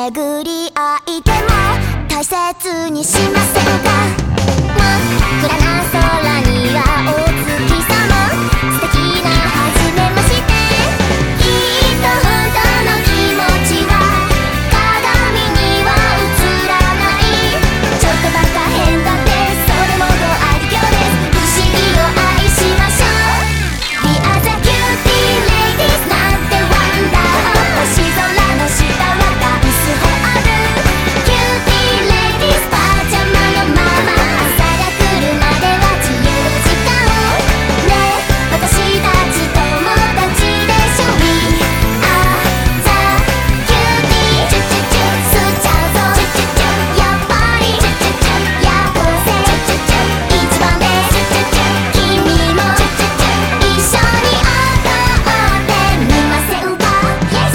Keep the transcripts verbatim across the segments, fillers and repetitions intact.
巡り合いでも大切にしませんか。真っ暗な空にはお月様、素敵な初めまして。きっと本当の気持ちは鏡には映らない。ちょっとバカ変だってそれもご愛嬌です。不思議を愛しましょう。 We are the cutie ladies なんてワンダー。星空の下はダンスホール。キューティーレディースパジャマのまま朝が来るまでは自由時間をねえ私たち友達でしょ。 We are the cutie チュチュチュ吸っちゃうぞチュチュチュやっぱりチュチュチュやっとせチュチュチュ一番ですチュチュチュ君もチュチュチュ一緒に踊ってみませんか。 Yes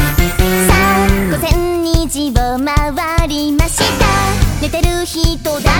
さあ午前にじを回りました。寝てる人だ